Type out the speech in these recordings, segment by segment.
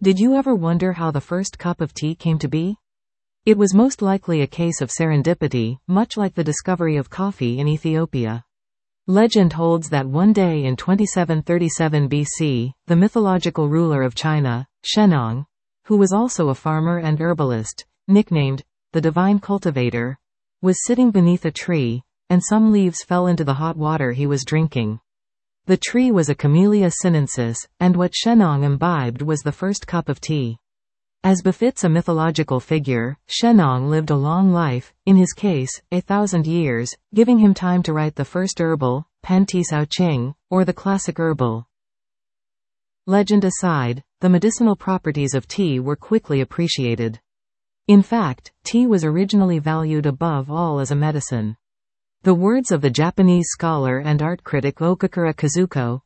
Did you ever wonder how the first cup of tea came to be? It was most likely a case of serendipity, much like the discovery of coffee in Ethiopia. Legend holds that one day in 2737 BC, the mythological ruler of China, Shennong, who was also a farmer and herbalist, nicknamed the Divine Cultivator, was sitting beneath a tree, and some leaves fell into the hot water he was drinking. The tree was a Camellia sinensis, and what Shennong imbibed was the first cup of tea. As befits a mythological figure, Shennong lived a long life, in his case, 1,000 years, giving him time to write the first herbal, Pen Ti Sao Ching, or the classic herbal. Legend aside, the medicinal properties of tea were quickly appreciated. In fact, tea was originally valued above all as a medicine. The words of the Japanese scholar and art critic Okakura Kazuko,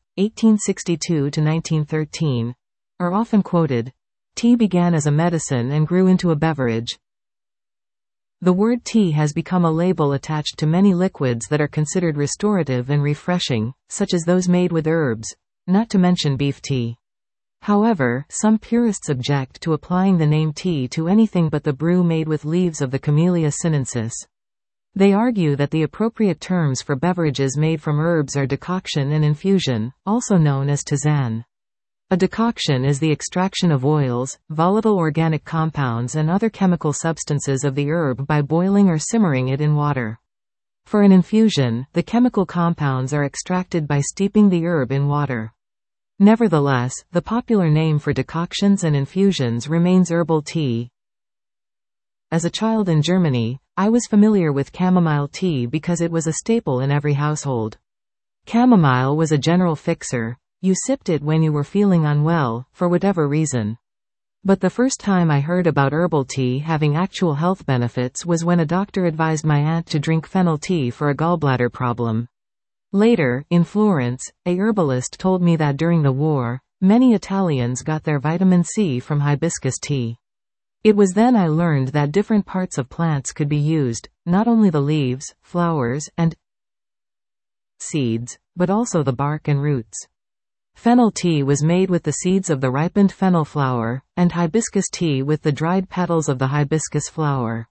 1862–1913, are often quoted. Tea began as a medicine and grew into a beverage. The word tea has become a label attached to many liquids that are considered restorative and refreshing, such as those made with herbs, not to mention beef tea. However, some purists object to applying the name tea to anything but the brew made with leaves of the Camellia sinensis. They argue that the appropriate terms for beverages made from herbs are decoction and infusion, also known as tisane. A decoction is the extraction of oils, volatile organic compounds and other chemical substances of the herb by boiling or simmering it in water. For an infusion, the chemical compounds are extracted by steeping the herb in water. Nevertheless, the popular name for decoctions and infusions remains herbal tea. As a child in Germany, I was familiar with chamomile tea because it was a staple in every household. Chamomile was a general fixer. You sipped it when you were feeling unwell, for whatever reason. But the first time I heard about herbal tea having actual health benefits was when a doctor advised my aunt to drink fennel tea for a gallbladder problem. Later, in Florence, a herbalist told me that during the war, many Italians got their vitamin C from hibiscus tea. It was then I learned that different parts of plants could be used, not only the leaves, flowers, and seeds, but also the bark and roots. Fennel tea was made with the seeds of the ripened fennel flower, and hibiscus tea with the dried petals of the hibiscus flower.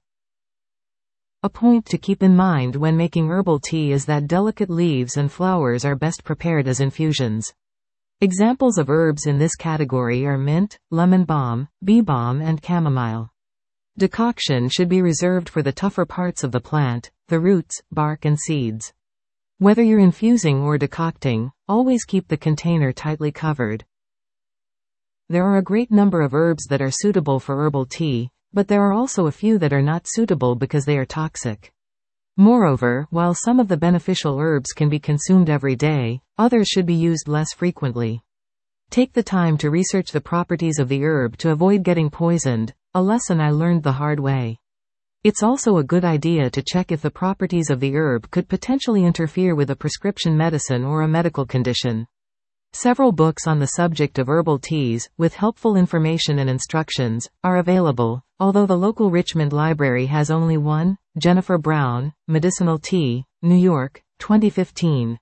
A point to keep in mind when making herbal tea is that delicate leaves and flowers are best prepared as infusions. Examples of herbs in this category are mint, lemon balm, bee balm and chamomile. Decoction should be reserved for the tougher parts of the plant, the roots, bark and seeds. Whether you're infusing or decocting, always keep the container tightly covered. There are a great number of herbs that are suitable for herbal tea, but there are also a few that are not suitable because they are toxic. Moreover, while some of the beneficial herbs can be consumed every day, others should be used less frequently. Take the time to research the properties of the herb to avoid getting poisoned, a lesson I learned the hard way. It's also a good idea to check if the properties of the herb could potentially interfere with a prescription medicine or a medical condition. Several books on the subject of herbal teas, with helpful information and instructions, are available, although the local Richmond library has only one. Jennifer Brown, Medicinal Tea, New York, 2015.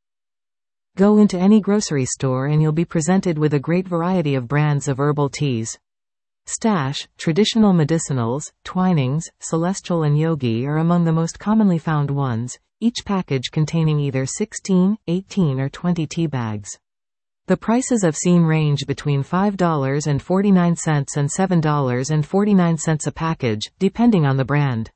Go into any grocery store and you'll be presented with a great variety of brands of herbal teas. Stash, traditional medicinals, Twinings, Celestial and Yogi are among the most commonly found ones, each package containing either 16, 18 or 20 tea bags. The prices I've seen range between $5.49 and $7.49 a package, depending on the brand.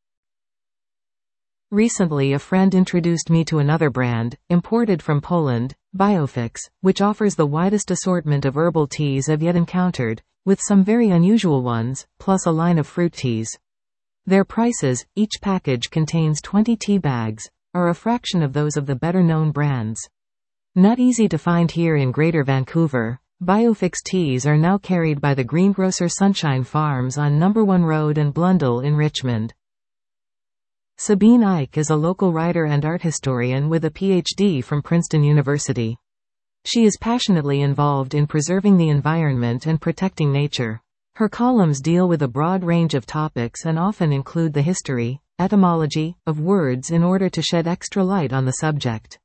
Recently a friend introduced me to another brand, imported from Poland, Biofix, which offers the widest assortment of herbal teas I've yet encountered, with some very unusual ones, plus a line of fruit teas. Their prices, each package contains 20 tea bags, are a fraction of those of the better-known brands. Not easy to find here in Greater Vancouver, Biofix teas are now carried by the greengrocer Sunshine Farms on No. 1 Road and Blundell in Richmond. Sabine Ike is a local writer and art historian with a PhD from Princeton University. She is passionately involved in preserving the environment and protecting nature. Her columns deal with a broad range of topics and often include the history, etymology, of words in order to shed extra light on the subject.